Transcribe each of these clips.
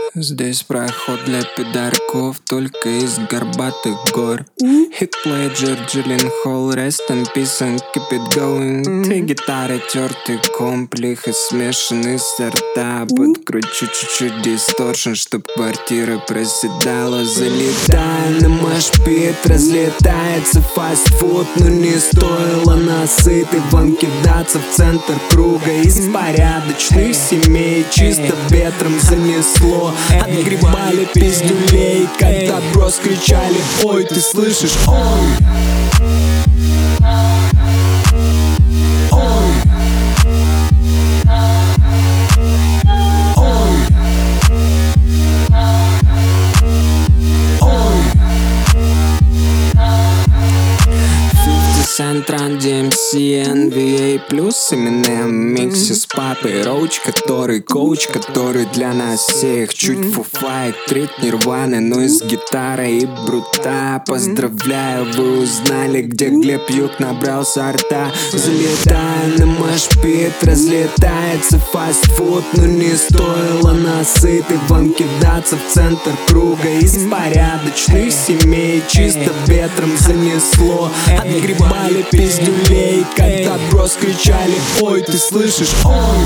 Здесь проход для пидорков только из горбатых гор. Hit play Джилленхол, rest in peace and keep it going. Три гитары, тертый комплих и смешанный сорта. Подкручу чуть-чуть дисторшн, чтоб квартира проседала. Залетая на машпит, разлетается фастфуд. Но не стоило насытой вам кидаться в центр круга. Из порядочных семей чисто ветром занесло. Отгребали пиздюлей, когда брос кричали: ой, ты слышишь, ой. Ран DMC, NVA плюс Eminem миксе с папой Роуч, который коуч, который для нас всех чуть фуфлайт, трит Нирваны, но с гитарой и брута. Поздравляю, вы узнали, где Глеб Юг набрался рта. Залетая на машпит, разлетается фастфуд, но не стоило насытой вам кидаться в центр круга. Из порядочных семей чисто ветром занесло. Отгребали пиздюлей, когда брос кричали: ой, ты слышишь, ой.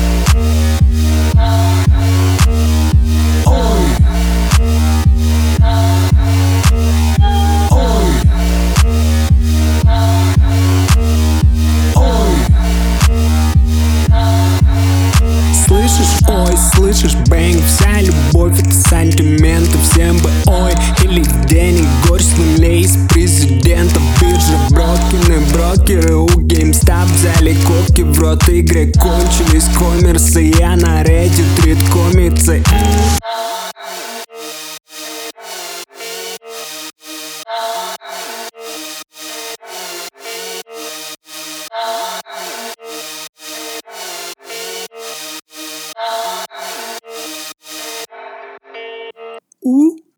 Слышишь, бэнг, вся любовь это сантименты. Всем бы ой, или денег, горсть нулей из президентов. Биржа, брокеры у GameStop взяли коки в рот. Игры кончились, коммерсы, я на Reddit, трит комится